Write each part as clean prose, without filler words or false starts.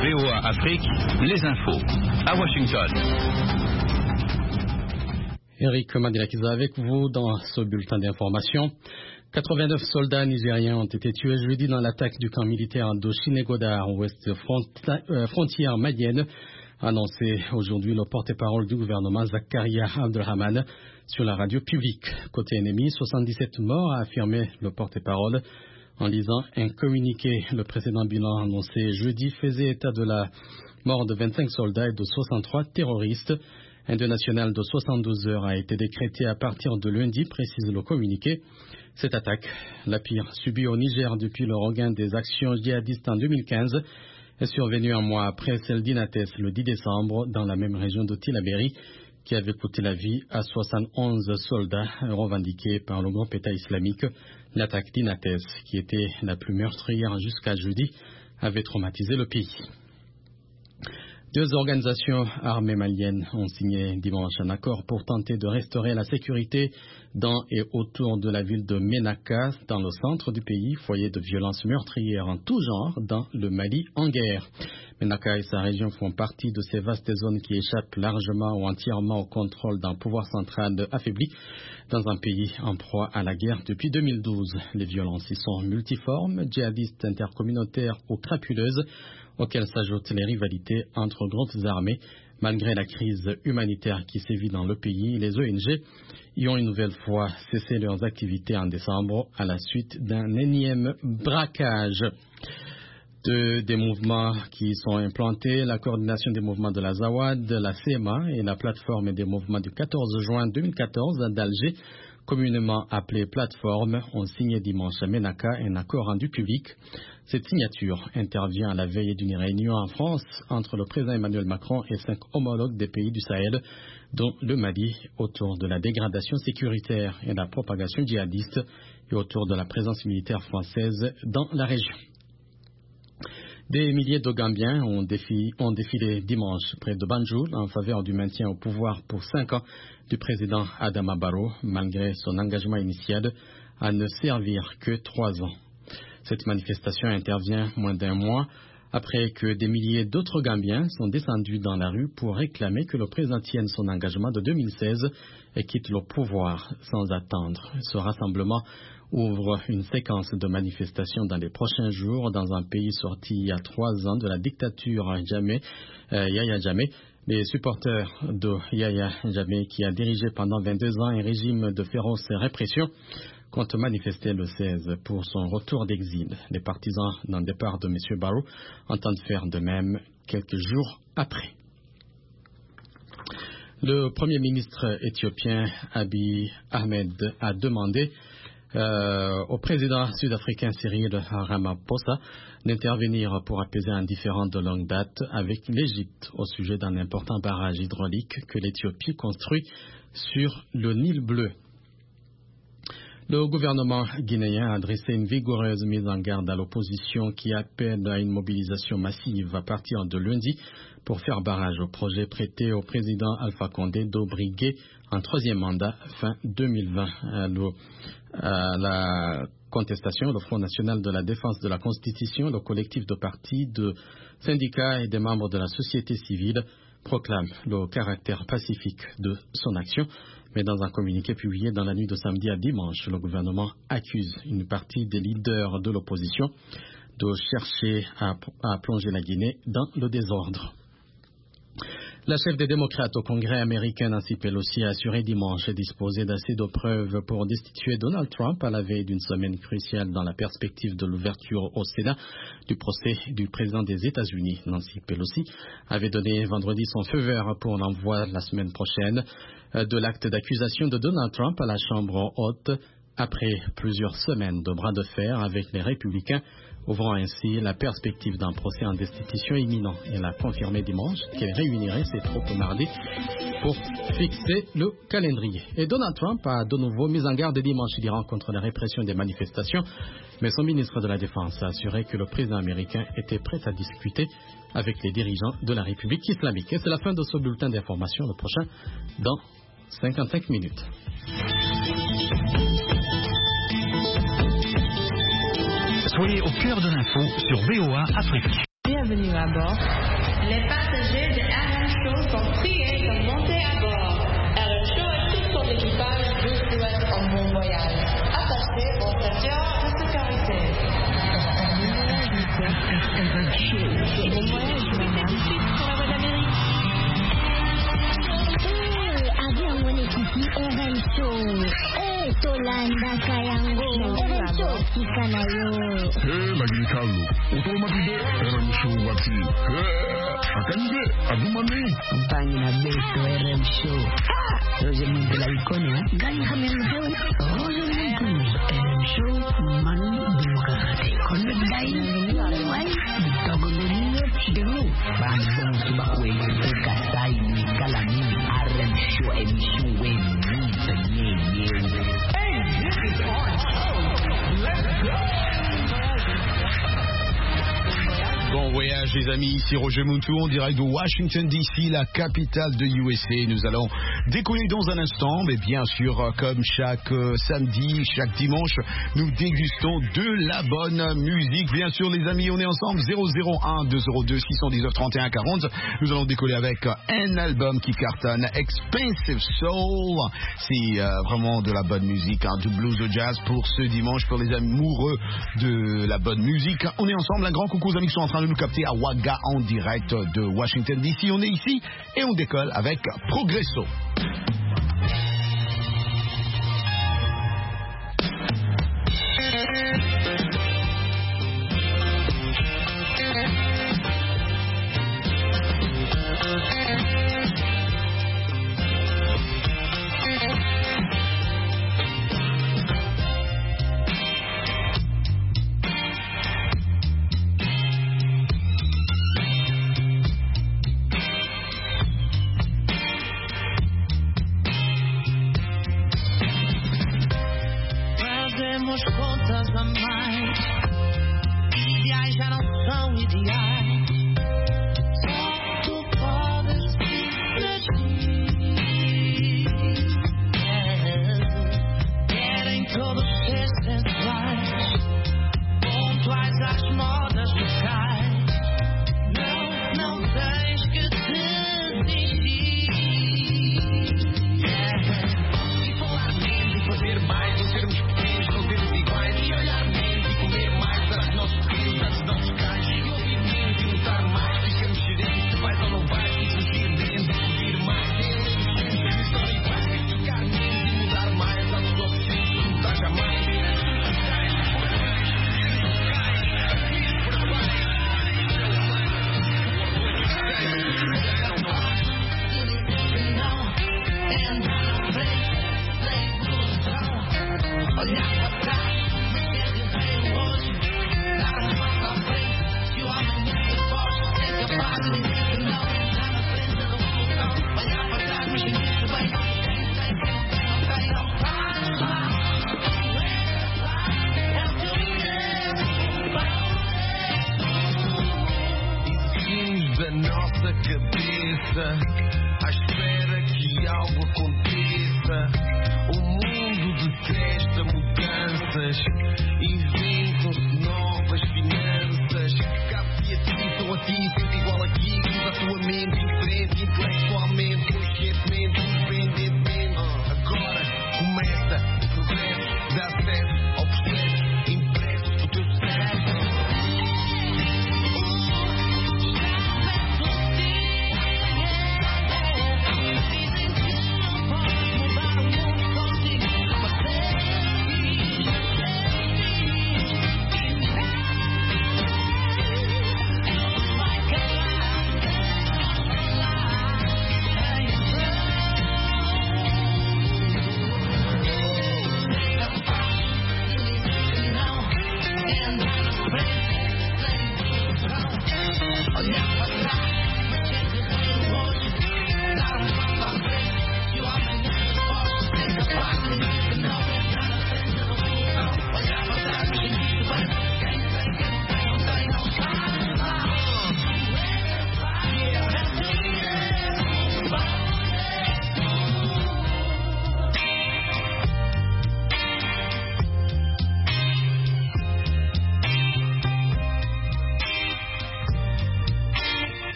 VOA Afrique, les infos. À Washington. Eric Madilakiza avec vous dans ce bulletin d'information. 89 soldats nigériens ont été tués jeudi dans l'attaque du camp militaire de Chinegoda, ouest frontière malienne, annoncé aujourd'hui le porte-parole du gouvernement Zakaria Abdelrahman sur la radio publique. Côté ennemi, 77 morts, a affirmé le porte-parole. En lisant un communiqué, le précédent bilan annoncé jeudi faisait état de la mort de 25 soldats et de 63 terroristes. Un deuil national de 72 heures a été décrété à partir de lundi, précise le communiqué. Cette attaque, la pire subie au Niger depuis le regain des actions djihadistes en 2015, est survenue un mois après celle d'Inates le 10 décembre dans la même région de Tillabéri, qui avait coûté la vie à 71 soldats revendiqués par le groupe État islamique. L'attaque d'Inates, qui était la plus meurtrière jusqu'à jeudi, avait traumatisé le pays. Deux organisations armées maliennes ont signé dimanche un accord pour tenter de restaurer la sécurité dans et autour de la ville de Ménaka, dans le centre du pays, foyer de violences meurtrières en tout genre dans le Mali en guerre. Ménaka et sa région font partie de ces vastes zones qui échappent largement ou entièrement au contrôle d'un pouvoir central affaibli dans un pays en proie à la guerre depuis 2012. Les violences y sont multiformes, djihadistes, intercommunautaires ou crapuleuses, auxquelles s'ajoutent les rivalités entre groupes armés. Malgré la crise humanitaire qui sévit dans le pays, les ONG y ont une nouvelle fois cessé leurs activités en décembre à la suite d'un énième braquage. Des mouvements qui sont implantés, la coordination des mouvements de la Zawad, la CMA et la plateforme des mouvements du 14 juin 2014 d'Alger, communément appelée plateforme, ont signé dimanche à Ménaka un accord rendu public. Cette signature intervient à la veille d'une réunion en France entre le président Emmanuel Macron et 5 homologues des pays du Sahel, dont le Mali, autour de la dégradation sécuritaire et la propagation djihadiste et autour de la présence militaire française dans la région. Des milliers de Gambiens ont défilé dimanche près de Banjul en faveur du maintien au pouvoir pour 5 ans du président Adama Barrow, malgré son engagement initial à ne servir que 3 ans. Cette manifestation intervient moins d'un mois après que des milliers d'autres Gambiens sont descendus dans la rue pour réclamer que le président tienne son engagement de 2016 et quitte le pouvoir sans attendre. Ce rassemblement ouvre une séquence de manifestations dans les prochains jours dans un pays sorti il y a 3 ans de la dictature Yahya Jammeh. Les supporters de Yahya Jammeh, qui a dirigé pendant 22 ans un régime de féroce répression, comptent manifester le 16 pour son retour d'exil. Les partisans d'un départ de M. Barrow entendent faire de même quelques jours après. Le Premier ministre éthiopien Abiy Ahmed a demandé au président sud-africain Cyril Ramaphosa d'intervenir pour apaiser un différend de longue date avec l'Égypte au sujet d'un important barrage hydraulique que l'Éthiopie construit sur le Nil bleu. Le gouvernement guinéen a adressé une vigoureuse mise en garde à l'opposition qui appelle à une mobilisation massive à partir de lundi pour faire barrage au projet prêté au président Alpha Condé de briguer un 3e mandat fin 2020. La contestation, le Front national de la défense de la Constitution, le collectif de partis, de syndicats et des membres de la société civile proclame le caractère pacifique de son action. Mais dans un communiqué publié dans la nuit de samedi à dimanche, le gouvernement accuse une partie des leaders de l'opposition de chercher à plonger la Guinée dans le désordre. La chef des démocrates au Congrès américain, Nancy Pelosi, a assuré dimanche disposer d'assez de preuves pour destituer Donald Trump à la veille d'une semaine cruciale dans la perspective de l'ouverture au Sénat du procès du président des États-Unis. Nancy Pelosi avait donné vendredi son feu vert pour l'envoi la semaine prochaine de l'acte d'accusation de Donald Trump à la Chambre haute après plusieurs semaines de bras de fer avec les républicains, ouvrant ainsi la perspective d'un procès en destitution imminent. Elle a confirmé dimanche qu'elle réunirait ses troupes mardi pour fixer le calendrier. Et Donald Trump a de nouveau mis en garde dimanche d'Iran contre la répression des manifestations, mais son ministre de la Défense a assuré que le président américain était prêt à discuter avec les dirigeants de la République islamique. Et c'est la fin de ce bulletin d'information, le prochain dans 55 minutes. Soyez au cœur de l'info sur VOA Afrique. bienvenue à bord. Les passagers de RM Show sont priés de monter à bord. RM Show et tout son équipage vous souhaitent un bon voyage. Attachez vos ceintures de sécurité. RM Show. Bon voyage, madame. Pour la voix d'Amérique. Avion mwenyekiti RM Show. Tolanda kayango. RM Show kikanayo. Lagi kalu. Otomatis RM Show wati. Akande agumane. Mpangi na beto RM Show. Roger Muntula ikonia. Gani hamemheu. Roger Muntula. RM Show manu demokrasi. Konde dai. Wai. Togoloniyo chidemu. Banzong subakwe. Kasai ni kalami. RM Show emission we. Bon voyage les amis, ici Roger Muntou en direct de Washington DC, la capitale de USA. Nous allons décoller dans un instant, mais bien sûr comme chaque samedi, chaque dimanche, nous dégustons de la bonne musique. Bien sûr les amis, on est ensemble 001 202 619 31 40. Nous allons décoller avec un album qui cartonne, Expensive Soul. C'est vraiment de la bonne musique, du blues au jazz pour ce dimanche, pour les amoureux de la bonne musique. On est ensemble, un grand coucou aux amis qui sont en train de nous capter à Wagga en direct de Washington DC. On est ici et on décolle avec Progresso.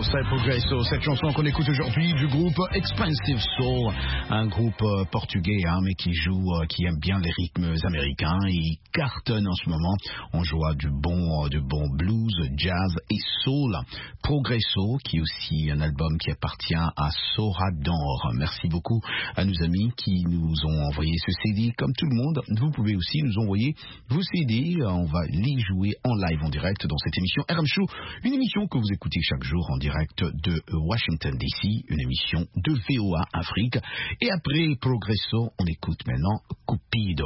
c'est Progresso. Cette chanson qu'on écoute aujourd'hui du groupe Expensive Soul, un groupe portugais mais qui aime bien les rythmes américains. Il cartonne en ce moment. On joue du bon blues, jazz et soul. Progresso, qui est aussi un album qui appartient à Sorador. Merci beaucoup à nos amis qui nous ont envoyé ce CD. Comme tout le monde, vous pouvez aussi nous envoyer vos CD. On va les jouer en live, en direct dans cette émission RM Show, une émission que vous écoutez chaque jour en direct de Washington DC, une émission de VOA Afrique. Et après Progresso, on écoute maintenant Cupido.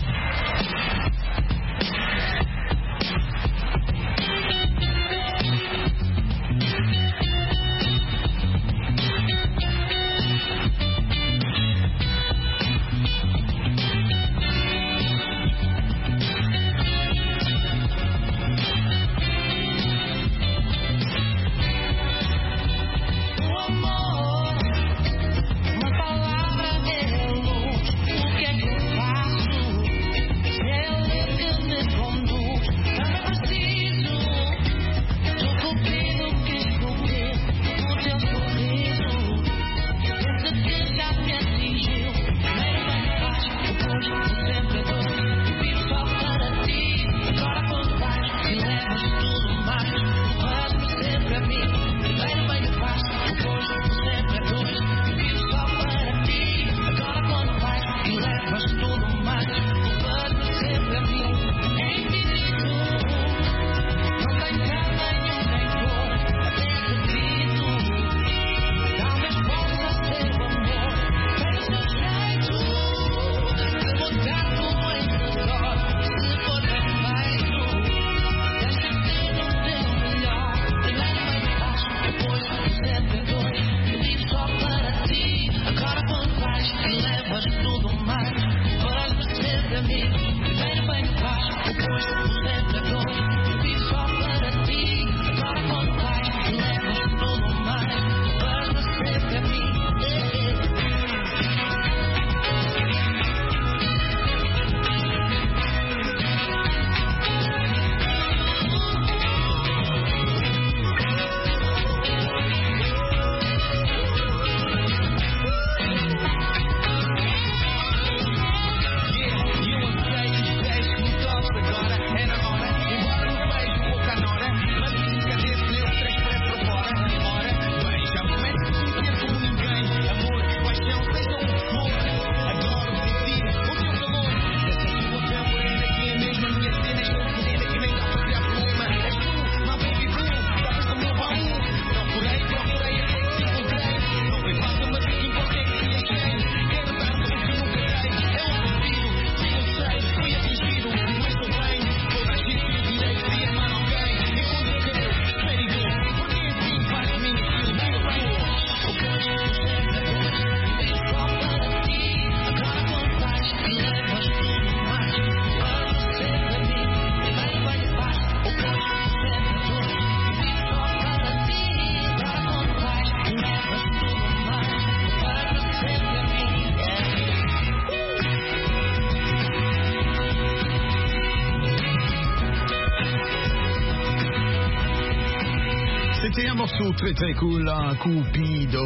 C'était un morceau très très cool, Cupid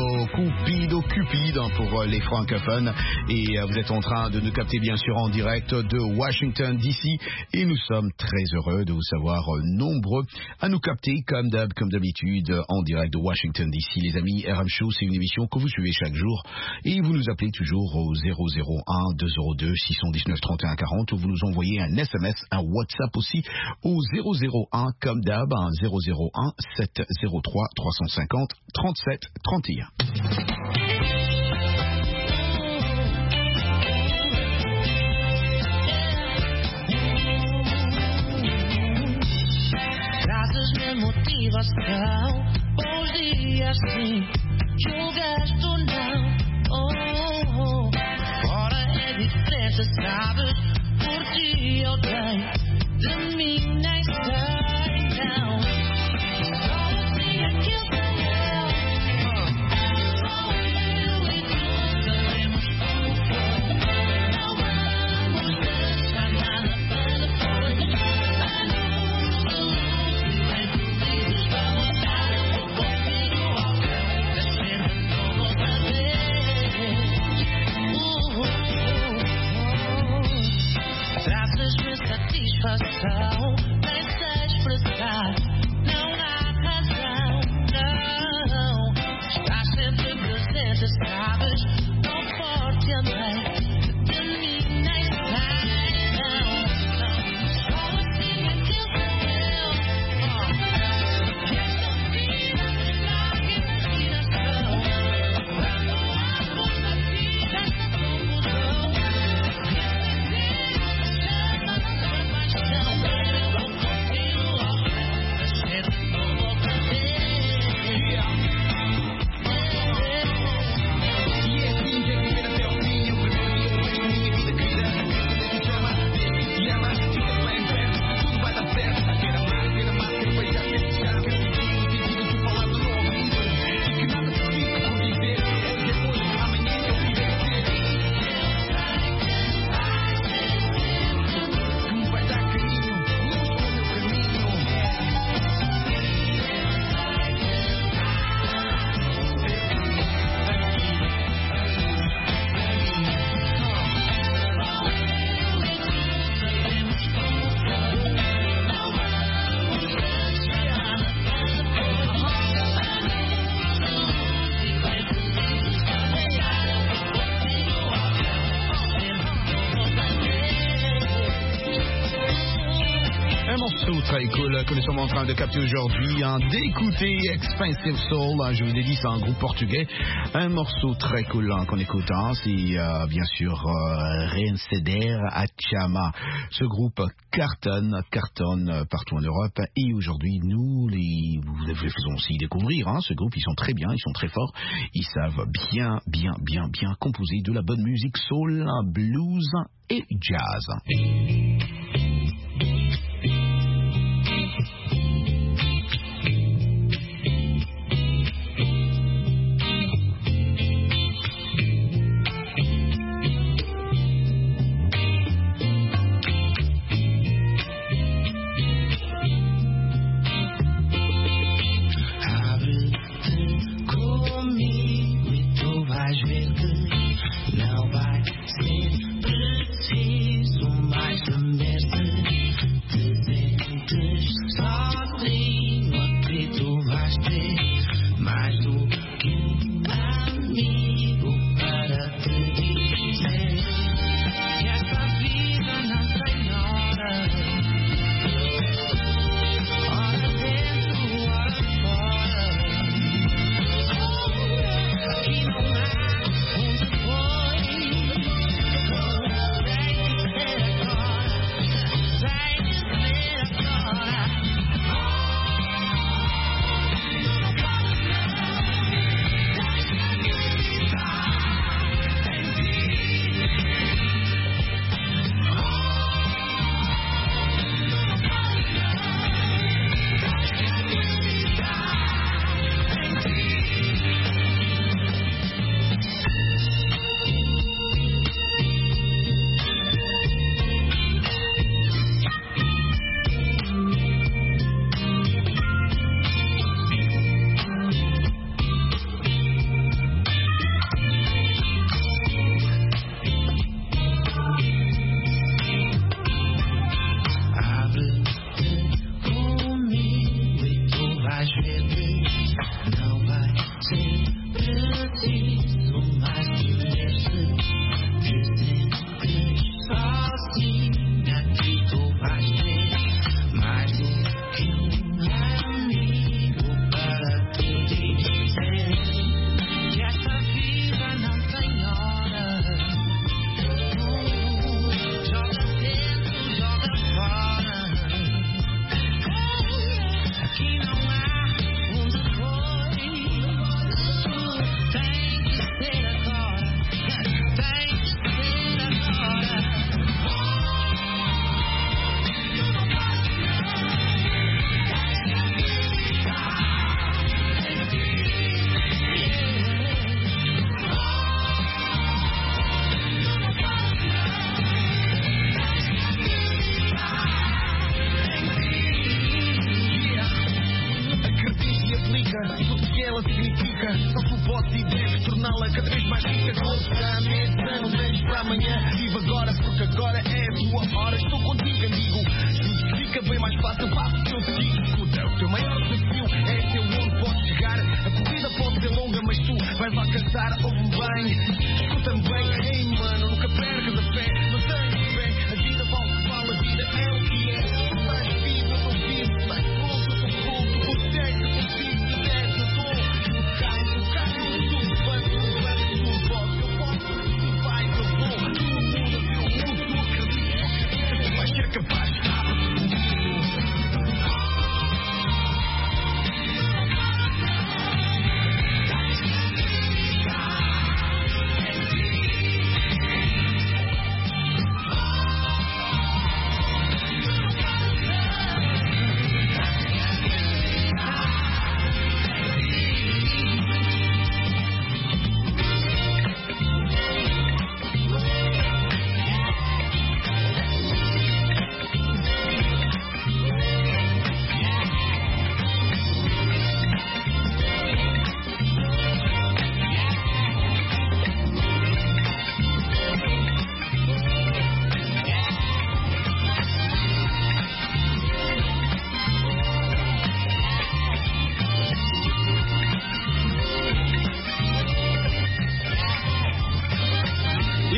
pour les francophones. Et vous êtes en train de nous capter bien sûr en direct de Washington DC. Et nous sommes très heureux de vous savoir nombreux à nous capter comme d'habitude en direct de Washington DC. Les amis, RM Show, c'est une émission que vous suivez chaque jour. Et vous nous appelez toujours au 001 202 619 31 40 ou vous nous envoyez un SMS, un WhatsApp aussi au 001 comme d'hab, 001 703 350 37 31. Trazes-me motivação, bons dias sim, julgaste ou não, Agora é diferente, sabes, por ti eu tenho, de mim nem sei, não. morceau très cool que nous sommes en train de capter aujourd'hui, d'écouter Expensive Soul, je vous l'ai dit, c'est un groupe portugais, un morceau très cool qu'on écoute, c'est bien sûr Reinceder a Chama. Ce groupe cartonne partout en Europe et aujourd'hui nous les faisons aussi découvrir, ce groupe, ils sont très bien, ils sont très forts, ils savent bien composer de la bonne musique soul, blues et jazz.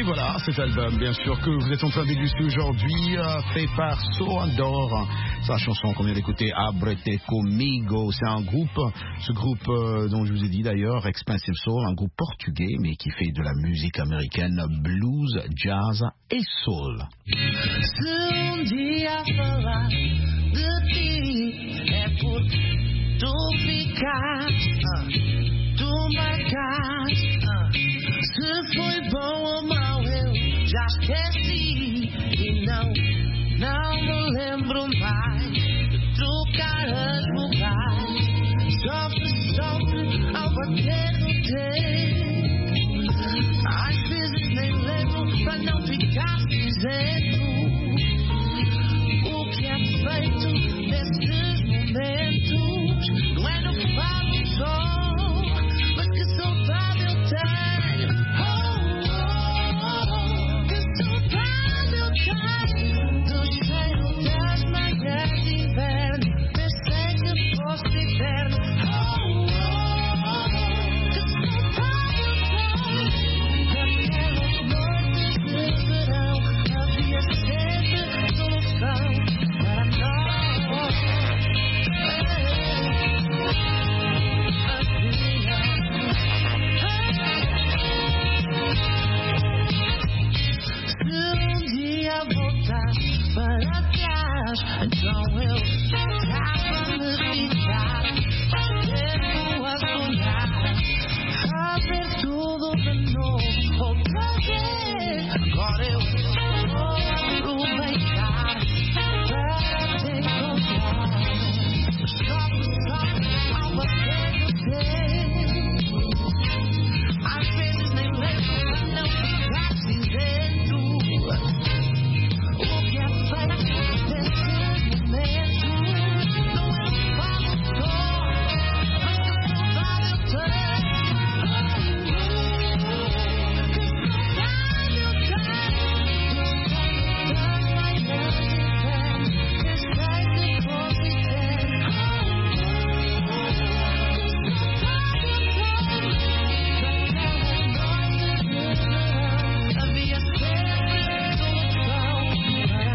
Et voilà, cet album, bien sûr, que vous êtes en train de déguster aujourd'hui, fait par So Andor. Sa chanson qu'on vient d'écouter, Abrete Comigo. C'est un groupe, ce groupe dont je vous ai dit d'ailleurs, Expensive Soul, un groupe portugais, mais qui fait de la musique américaine, blues, jazz et soul. Se dia falar de ti é porque tu ficaste, tu marcaste. Se foi bom ou mau eu já esqueci e não me lembro mais de trocar as vogais. Sofre ao bater no tempo. Às vezes nem lembro para não ficar cinzento. O que é feito nesses momentos não é no fado só, mas que saudade eu tenho. Que saudade eu tenho do cheiro das manhãs de inverno. Pensei que fosse eterno. Que saudade eu tenho daquelas noites de verão. Havia sempre solução para nós. Se dia voltar para trás, então eu acaba de ficar tempo a sonhar, a ver tudo de novo outra vez. Agora eu vou aproveitar para te encontrar. Sofre ao bater no tempo. Às vezes nem lembro para não ficar cinzento. O que é feito desses momentos não é um fado só, mas que saudade eu tenho. Que saudade eu tenho das manhãs de inverno. Pensei que fosse eterno. Havia sempre solução para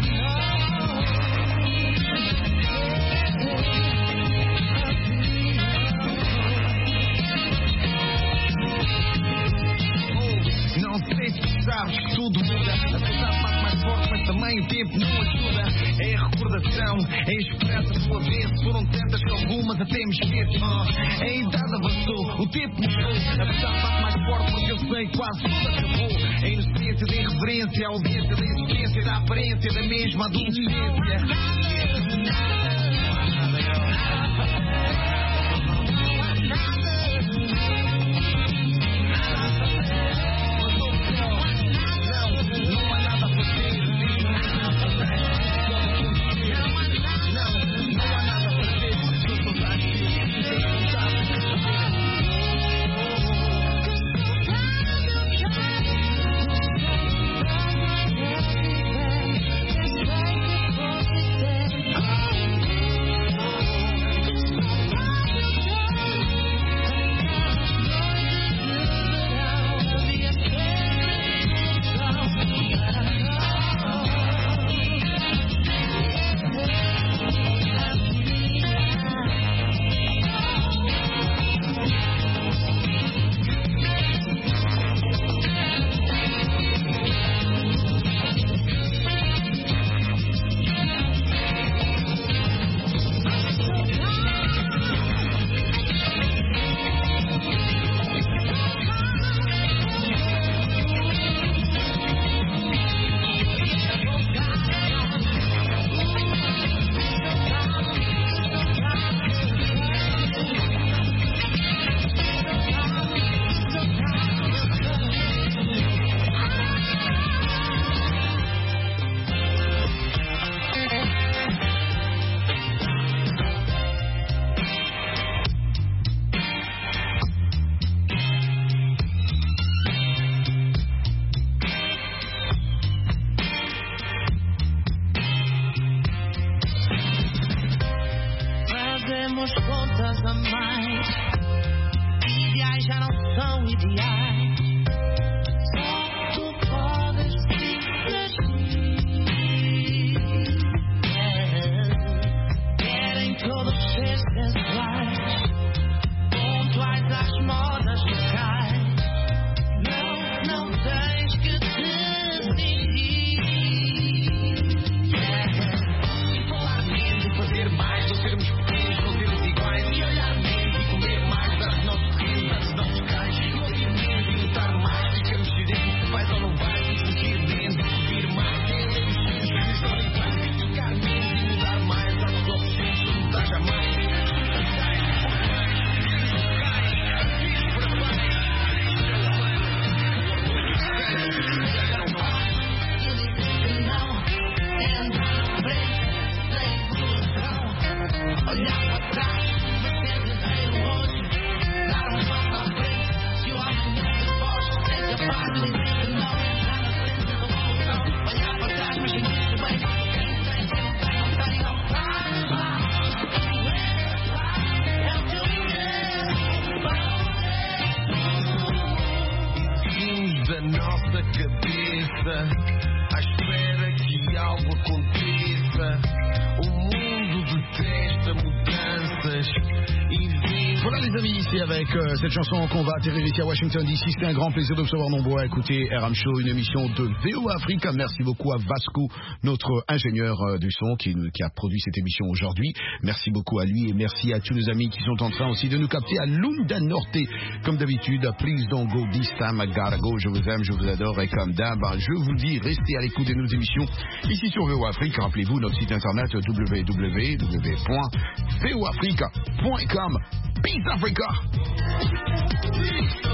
Não sei se sabes que tudo muda. A saudade bate mais forte, mas também o tempo não ajuda. É a recordação, é a esperança do avesso. Foram tantas que algumas até me esqueço. A idade avançou, o tempo mudou. A saudade bate mais forte porque eu sei que quase tudo acabou. A inocência da irreverência, a ausência da existência, da aparência da mesma adolescência. Pensei que fosse eterno. cabeça, à espera que algo aconteça. O mundo detesta mudanças e vive. Voilà les amis, ici avec cette chanson qu'on va atterrir ici à Washington DC. C'était un grand plaisir de vous recevoir nombreux à écouter RM Show, une émission de VOA Africa. Merci beaucoup à Vasco, notre ingénieur du son qui a produit cette émission aujourd'hui. Merci beaucoup à lui et merci à tous nos amis qui sont en train aussi de nous capter à Lunda Norte. Comme d'habitude, please don't go this time, I gotta go. Je vous aime, je vous adore et comme d'hab, je vous dis, restez à l'écoute de nos émissions ici sur VOA Africa. Rappelez-vous notre site internet www.voafrica.com. Peace Africa!